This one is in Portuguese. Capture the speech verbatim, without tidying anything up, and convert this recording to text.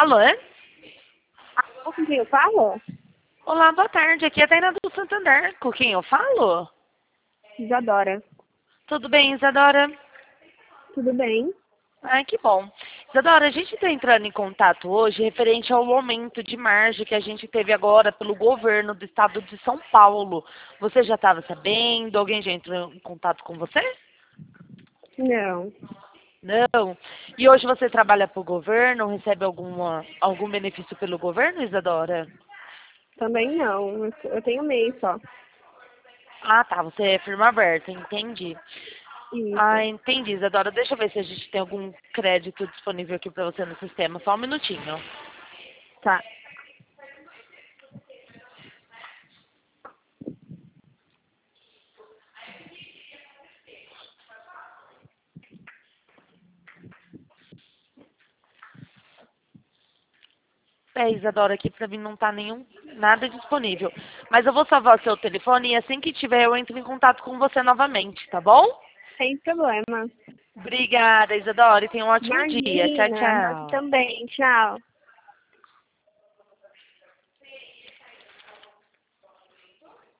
Alô? Alô, com quem eu falo? Olá, boa tarde. Aqui é a Tainá do Santander. Com quem eu falo? Isadora. Tudo bem, Isadora? Tudo bem? Ai, que bom. Isadora, a gente está entrando em contato hoje referente ao aumento de margem que a gente teve agora pelo governo do estado de São Paulo. Você já estava sabendo? Alguém já entrou em contato com você? Não. Não. E hoje você trabalha para o governo? Recebe alguma, algum benefício pelo governo, Isadora? Também não. Eu tenho MEI só. Ah, tá. Você é firma aberta, entendi. Isso. Ah, entendi, Isadora. Deixa eu ver se a gente tem algum crédito disponível aqui para você no sistema. Só um minutinho. Tá. É, Isadora, aqui para mim não tá nenhum, nada disponível. Mas eu vou salvar o seu telefone e assim que tiver eu entro em contato com você novamente, tá bom? Sem problema. Obrigada, Isadora, e tenha um ótimo dia. Tchau, Imagina. Nós tchau. também. Tchau.